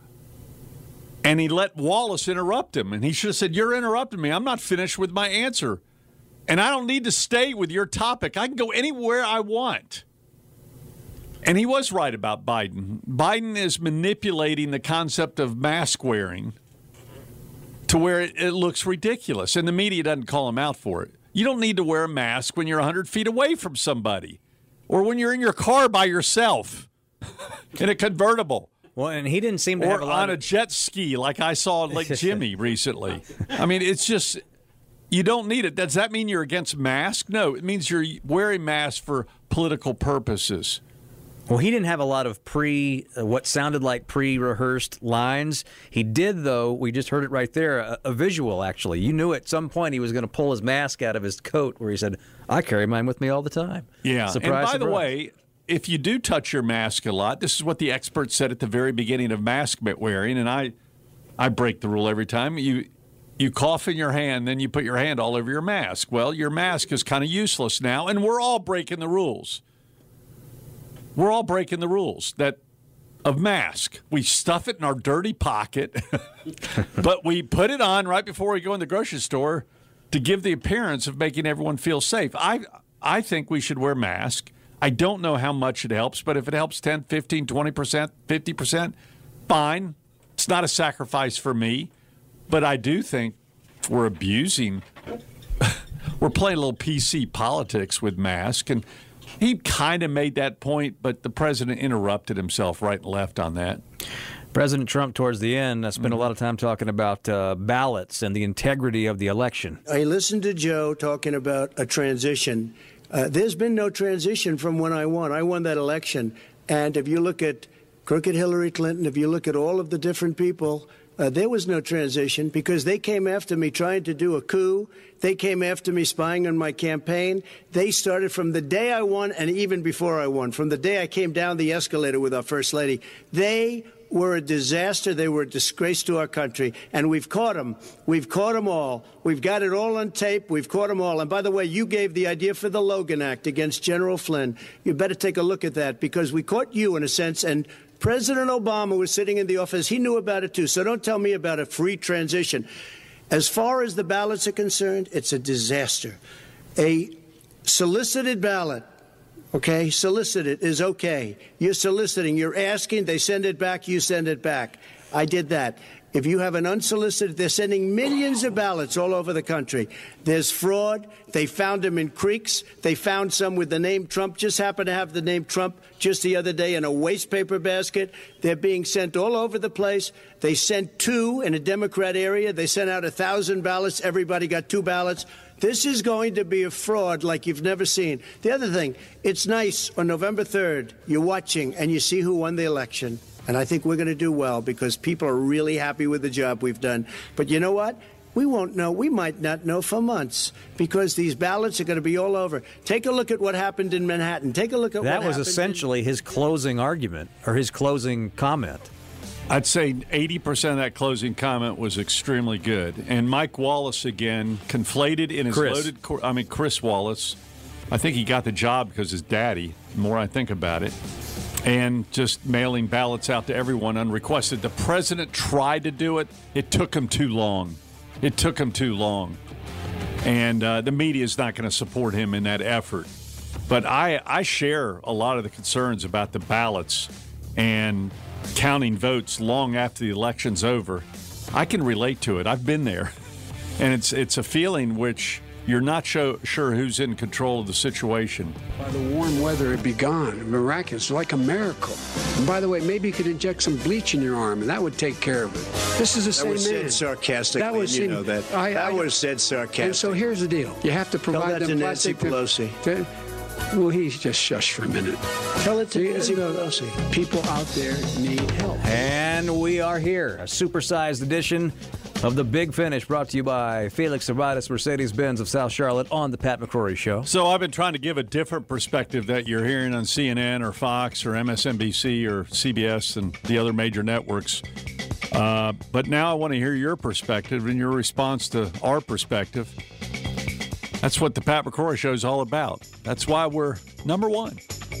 And he let Wallace interrupt him. And he should have said, you're interrupting me. I'm not finished with my answer. And I don't need to stay with your topic. I can go anywhere I want. And he was right about Biden. Biden is manipulating the concept of mask wearing to where it, it looks ridiculous. And the media doesn't call him out for it. You don't need to wear a mask when you're one hundred feet away from somebody or when you're in your car by yourself in a convertible. Well, and he didn't seem to or have a lot on of... a jet ski like I saw Lake Jimmy recently. I mean, it's just, you don't need it. Does that mean you're against masks? No, it means you're wearing masks for political purposes. Well, he didn't have a lot of pre, uh, what sounded like pre-rehearsed lines. He did, though, we just heard it right there, a, a visual, actually. You knew at some point he was going to pull his mask out of his coat where he said, I carry mine with me all the time. Yeah, Surprise, and by the surprise. way, if you do touch your mask a lot, this is what the experts said at the very beginning of mask wearing, and I I break the rule every time. You you cough in your hand, then you put your hand all over your mask. Well, your mask is kind of useless now, and we're all breaking the rules. We're all breaking the rules that of mask. We stuff it in our dirty pocket, but we put it on right before we go in the grocery store to give the appearance of making everyone feel safe. I I think we should wear masks. I don't know how much it helps, but if it helps ten, fifteen, twenty percent, fifty percent, fine. It's not a sacrifice for me, but I do think we're abusing, we're playing a little P C politics with masks, and He kind of made that point, but the president interrupted himself right and left on that. President Trump, towards the end, uh, spent mm-hmm. a lot of time talking about uh, ballots and the integrity of the election. I listened to Joe talking about a transition. Uh, there's been no transition from when I won. I won that election. And if you look at crooked Hillary Clinton, if you look at all of the different people, uh, there was no transition because they came after me trying to do a coup. They came after me spying on my campaign. They started from the day I won and even before I won, from the day I came down the escalator with our First Lady. They were a disaster. They were a disgrace to our country. And we've caught them. We've caught them all. We've got it all on tape. We've caught them all. And by the way, you gave the idea for the Logan Act against General Flynn. You better take a look at that because we caught you in a sense. And President Obama was sitting in the office. He knew about it, too. So don't tell me about a free transition. As far as the ballots are concerned, it's a disaster. A solicited ballot, okay, solicited is okay. You're soliciting, you're asking, they send it back, you send it back. I did that. If you have an unsolicited, they're sending millions of ballots all over the country. There's fraud. They found them in creeks. They found some with the name Trump, just happened to have the name Trump just the other day in a waste paper basket. They're being sent all over the place. They sent two in a Democrat area. They sent out a thousand ballots. Everybody got two ballots. This is going to be a fraud like you've never seen. The other thing, it's nice on November third, you're watching and you see who won the election. And I think we're going to do well because people are really happy with the job we've done. But you know what? We won't know. We might not know for months because these ballots are going to be all over. Take a look at what happened in Manhattan. Take a look at that what was essentially in- his closing argument or his closing comment. I'd say eighty percent of that closing comment was extremely good. And Mike Wallace, again, conflated in his Chris. loaded – I mean, Chris Wallace. I think he got the job because his daddy, the more I think about it. And just mailing ballots out to everyone unrequested. The president tried to do it. It took him too long. It took him too long. And uh, the media is not going to support him in that effort. But I, I share a lot of the concerns about the ballots and counting votes long after the election's over. I can relate to it. I've been there. And it's it's a feeling which you're not show, sure who's in control of the situation. By the warm weather, it'd be gone. Miraculous, like a miracle. And by the way, maybe you could inject some bleach in your arm, and that would take care of it. This is the that same was man. Said sarcastically, that was you in, know that. I, that I, was said sarcastically. And so here's the deal. You have to provide Tell that them to Nancy plastic Pelosi. To, well, he's just shush for a minute. Tell it to See, Nancy you know, Pelosi. People out there need help. And we are here, a supersized edition of The Big Finish, brought to you by Felix Sabates, Mercedes-Benz of South Charlotte, on The Pat McCrory Show. So I've been trying to give a different perspective that you're hearing on C N N or Fox or M S N B C or C B S and the other major networks. Uh, but now I want to hear your perspective and your response to our perspective. That's what The Pat McCrory Show is all about. That's why we're number one.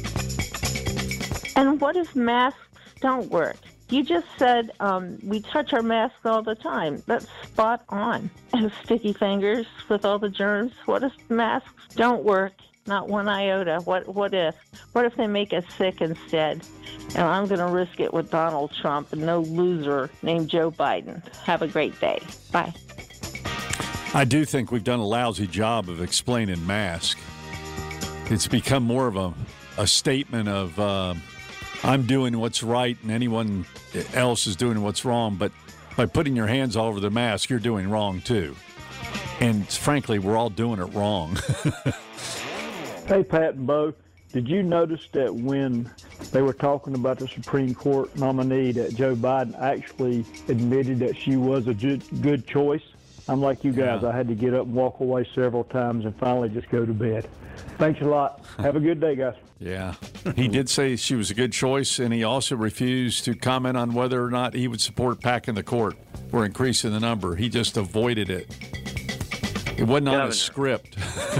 And what if masks don't work? You just said um, we touch our masks all the time. That's spot on. Sticky fingers with all the germs. What if masks don't work? Not one iota. What What if? What if they make us sick instead? And I'm going to risk it with Donald Trump and no loser named Joe Biden. Have a great day. Bye. I do think we've done a lousy job of explaining mask. It's become more of a, a statement of uh, I'm doing what's right and anyone else is doing what's wrong. But by putting your hands all over the mask, you're doing wrong too. And frankly, we're all doing it wrong. Hey, Pat and Bo, did you notice that when they were talking about the Supreme Court nominee, that Joe Biden actually admitted that she was a good, good choice? I'm like you guys. Yeah. I had to get up and walk away several times and finally just go to bed. Thanks a lot. Have a good day, guys. Yeah. He did say she was a good choice, and he also refused to comment on whether or not he would support packing the court or increasing the number. He just avoided it. It wasn't Governor. on his script.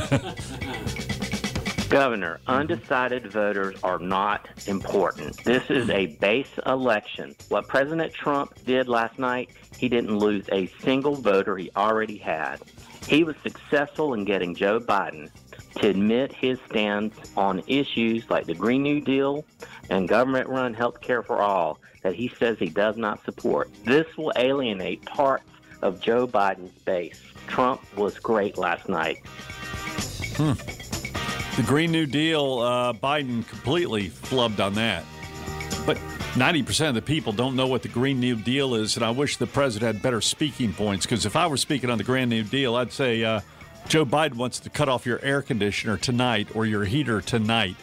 Governor, undecided voters are not important. This is a base election. What President Trump did last night, he didn't lose a single voter he already had. He was successful in getting Joe Biden to admit his stance on issues like the Green New Deal and government-run health care for all that he says he does not support. This will alienate parts of Joe Biden's base. Trump was great last night. Hmm. The Green New Deal, uh, Biden completely flubbed on that. But ninety percent of the people don't know what the Green New Deal is, and I wish the president had better speaking points, because if I were speaking on the Green New Deal, I'd say uh, Joe Biden wants to cut off your air conditioner tonight or your heater tonight.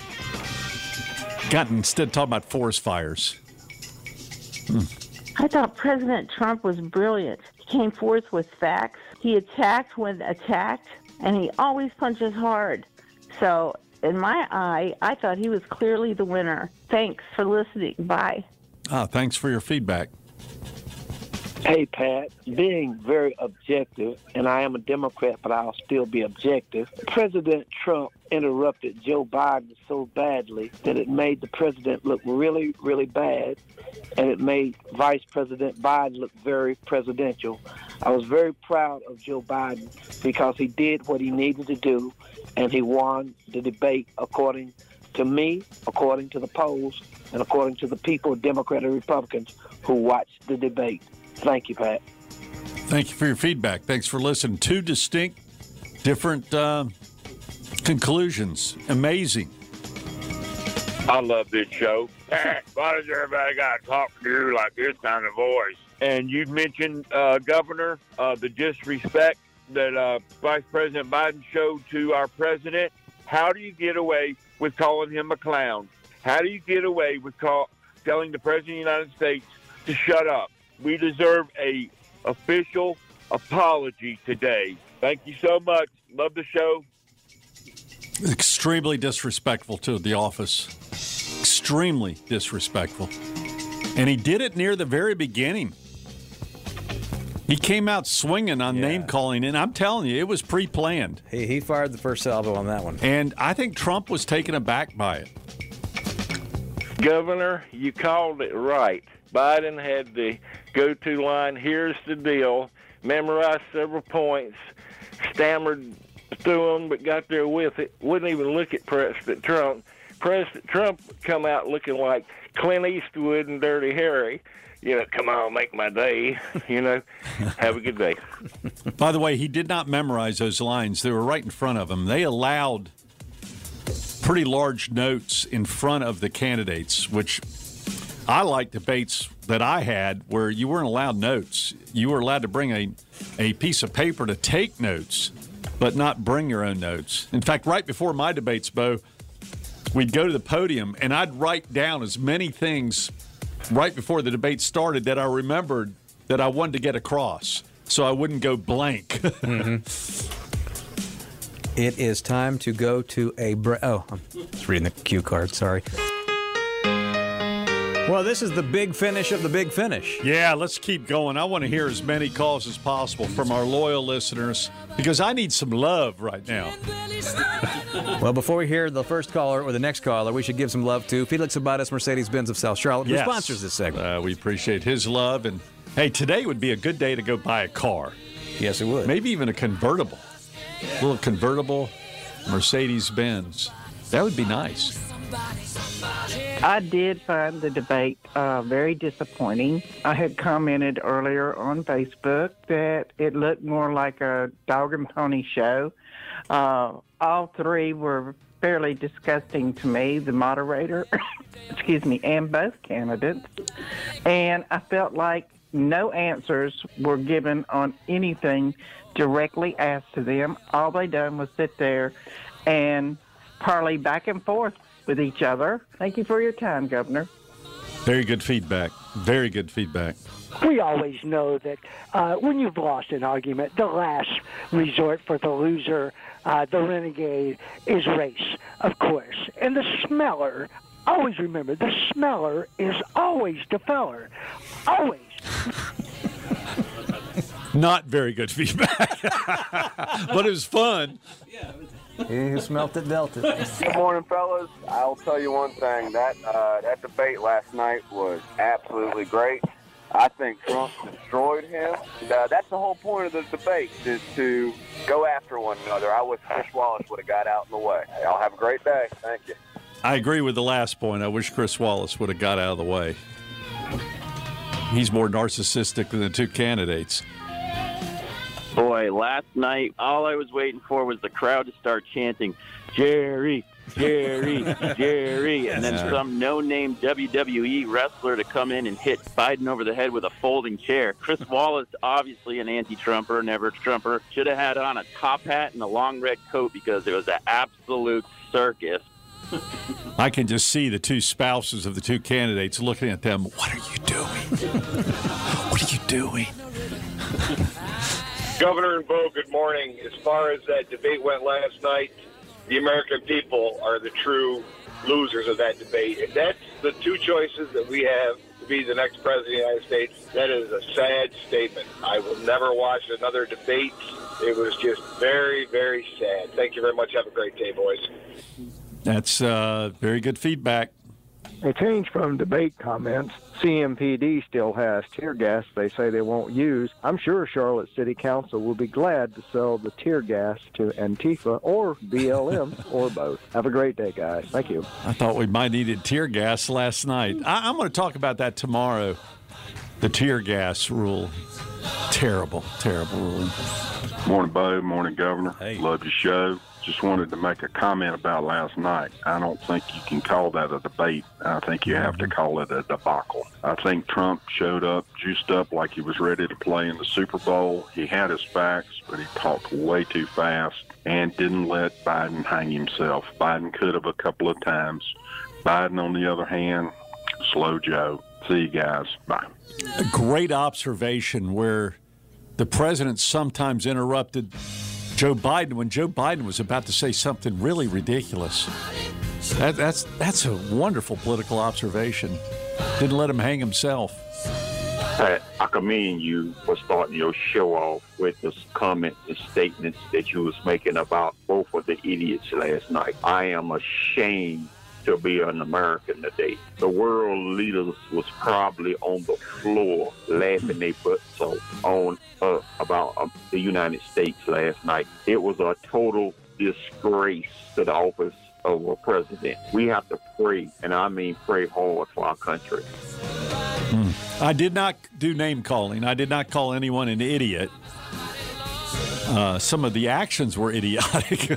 God, instead of talking about forest fires. Hmm. I thought President Trump was brilliant. He came forth with facts. He attacked when attacked, and he always punches hard. So, in my eye, I thought he was clearly the winner. Thanks for listening. Bye. Ah, thanks for your feedback. Hey, Pat, being very objective, and I am a Democrat, but I'll still be objective, President Trump interrupted Joe Biden so badly that it made the president look really, really bad, and it made Vice President Biden look very presidential. I was very proud of Joe Biden because he did what he needed to do, and he won the debate according to me, according to the polls, and according to the people, Democrat and Republicans, who watched the debate. Thank you, Pat. Thank you for your feedback. Thanks for listening. Two distinct, different uh, conclusions. Amazing. I love this show. Why does everybody got to talk to you like this kind of voice? And you mentioned, uh, Governor, uh, the disrespect that uh, Vice President Biden showed to our president. How do you get away with calling him a clown? How do you get away with call, telling the President of the United States to shut up? We deserve a official apology today. Thank you so much. Love the show. Extremely disrespectful to the office. Extremely disrespectful. And he did it near the very beginning. He came out swinging on yeah. name-calling, and I'm telling you, it was pre-planned. He, he fired the first salvo on that one. And I think Trump was taken aback by it. Governor, you called it right. Biden had the go-to line, here's the deal, memorized several points, stammered through them, but got there with it, wouldn't even look at President Trump. President Trump come out looking like Clint Eastwood and Dirty Harry. You know, come on, make my day. You know, have a good day. By the way, he did not memorize those lines. They were right in front of him. They allowed pretty large notes in front of the candidates, which I like debates that I had where you weren't allowed notes. You were allowed to bring a, a piece of paper to take notes, but not bring your own notes. In fact, right before my debates, Bo, we'd go to the podium, and I'd write down as many things right before the debate started that I remembered that I wanted to get across, so I wouldn't go blank. mm-hmm. It is time to go to a break. Oh, I'm just reading the cue card. Sorry. Well, this is the big finish of the big finish. Yeah, let's keep going. I want to hear as many calls as possible from our loyal listeners because I need some love right now. Well, before we hear the first caller or the next caller, we should give some love to Felix Abates, Mercedes-Benz of South Charlotte, who yes. sponsors this segment. Uh, we appreciate his love. And, hey, today would be a good day to go buy a car. Yes, it would. Maybe even a convertible. A little convertible Mercedes-Benz. That would be nice. I did find the debate uh, very disappointing. I had commented earlier on Facebook that it looked more like a dog and pony show. Uh, all three were fairly disgusting to me, the moderator, excuse me, and both candidates. And I felt like no answers were given on anything directly asked to them. All they done was sit there and parley back and forth with each other. Thank you for your time, Governor. Very good feedback. Very good feedback. We always know that uh, when you've lost an argument, the last resort for the loser, uh, the renegade, is race, of course. And the smeller, always remember, the smeller is always the feller. Always. Not very good feedback. But it was fun. Yeah. He who smelt it dealt it. Good morning, fellas. I'll tell you one thing. That uh, that debate last night was absolutely great. I think Trump destroyed him. And, uh, that's the whole point of the debate, is to go after one another. I wish Chris Wallace would have got out in the way. Y'all have a great day. Thank you. I agree with the last point. I wish Chris Wallace would have got out of the way. He's more narcissistic than the two candidates. Boy, last night, all I was waiting for was the crowd to start chanting, Jerry, Jerry, Jerry, and then Yeah. some no-name W W E wrestler to come in and hit Biden over the head with a folding chair. Chris Wallace, obviously an anti-Trumper, never Trumper, should have had on a top hat and a long red coat because it was an absolute circus. I can just see the two spouses of the two candidates looking at them. What are you doing? What are you doing? Governor and Bo, good morning. As far as that debate went last night, the American people are the true losers of that debate. If that's the two choices that we have to be the next president of the United States, that is a sad statement. I will never watch another debate. It was just very, very sad. Thank you very much. Have a great day, boys. That's uh, very good feedback. A change from debate comments. C M P D still has tear gas they say they won't use. I'm sure Charlotte City Council will be glad to sell the tear gas to Antifa or B L M or both. Have a great day, guys. Thank you. I thought we might needed tear gas last night. I- I'm going to talk about that tomorrow. The tear gas rule. Terrible, terrible rule. Morning, Bo. Morning, Governor. Love your show. Just wanted to make a comment about last night. I don't think you can call that a debate. I think you have to call it a debacle. I think Trump showed up, juiced up like he was ready to play in the Super Bowl. He had his facts, but he talked way too fast and didn't let Biden hang himself. Biden could have a couple of times. Biden, on the other hand, slow Joe. See you guys. Bye. A great observation where the president sometimes interrupted Joe Biden when Joe Biden was about to say something really ridiculous. That, that's that's a wonderful political observation. Didn't let him hang himself. Pat, I commend you for starting your show off with the comments and statements that you was making about both of the idiots last night. I am ashamed to be an American today. The world leaders was probably on the floor laughing their butts off on uh, about uh, the United States last night. It was a total disgrace to the office of a president. We have to pray, and I mean pray hard for our country. Hmm. I did not do name calling. I did not call anyone an idiot. Uh, some of the actions were idiotic.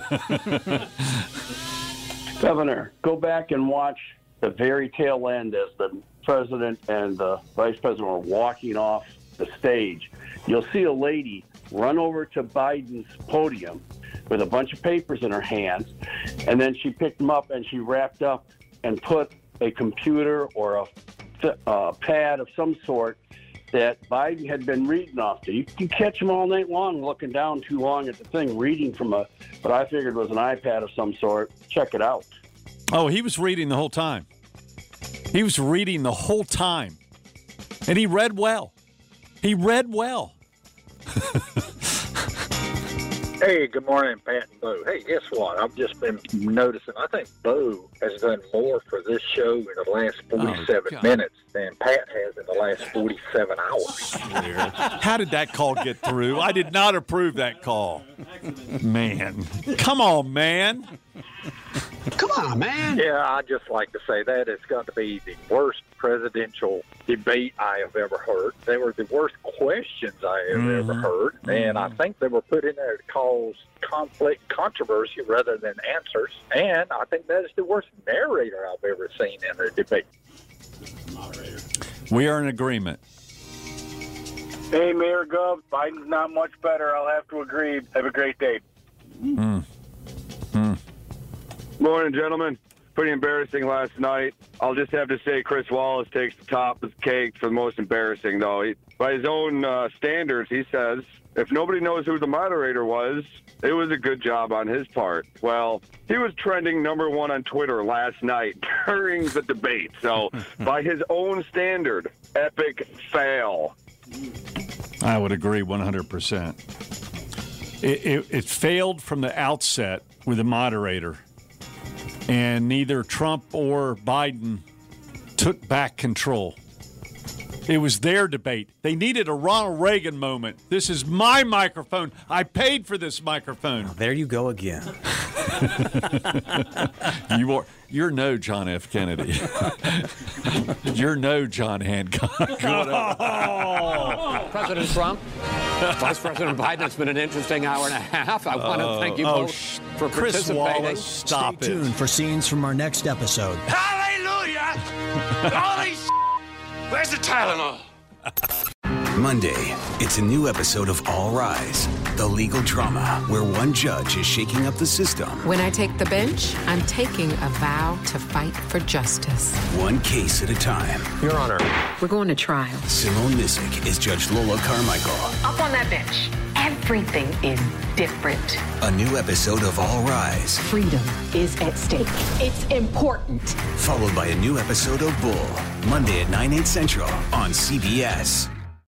Governor, go back and watch the very tail end as the president and the vice president were walking off the stage. You'll see a lady run over to Biden's podium with a bunch of papers in her hands, and then she picked them up and she wrapped up and put a computer or a uh, pad of some sort that Biden had been reading off to. You can catch him all night long looking down too long at the thing, reading from a what I figured was an iPad of some sort. Check it out. Oh, he was reading the whole time. He was reading the whole time. And he read well. He read well. Hey, good morning, Pat and Bo. Hey, guess what? I've just been noticing. I think Bo has done more for this show in the last forty-seven Oh, minutes than Pat has in the last forty-seven hours. How did that call get through? I did not approve that call. Man. Come on, man. Come on, man. Yeah, I'd just like to say that it's got to be the worst presidential debate I have ever heard. They were the worst questions I have Mm-hmm. ever heard. And I think they were put in there to cause conflict, controversy rather than answers. And I think that is the worst narrator I've ever seen in a debate. We are in agreement. Hey, Mayor Gov, Biden's not much better. I'll have to agree. Have a great day. Mm. Mm. Morning, gentlemen. Pretty embarrassing last night. I'll just have to say Chris Wallace takes the top of the cake for the most embarrassing, though. He, by his own uh, standards, he says, if nobody knows who the moderator was, it was a good job on his part. Well, he was trending number one on Twitter last night during the debate. So, by his own standard, epic fail. I would agree one hundred percent. It, it, it failed from the outset with the moderator. And neither Trump or Biden took back control. It was their debate. They needed a Ronald Reagan moment. This is my microphone. I paid for this microphone. There you go again. you are, you're no John F. Kennedy. You're no John Hancock. President Trump Vice President Biden, it's been an interesting hour and a half. I want to Uh, thank you oh, both sh- for Chris participating. Wallace, stop Stay tuned for scenes from our next episode. Hallelujah! Holy sh**! Where's the Tylenol? Monday, it's a new episode of All Rise, the legal drama where one judge is shaking up the system. When I take the bench, I'm taking a vow to fight for justice. One case at a time. Your Honor. We're going to trial. Simone Missick is Judge Lola Carmichael. Up on that bench. Everything is different. A new episode of All Rise. Freedom is at stake. It's important. Followed by a new episode of Bull. Monday at nine, eight central on C B S.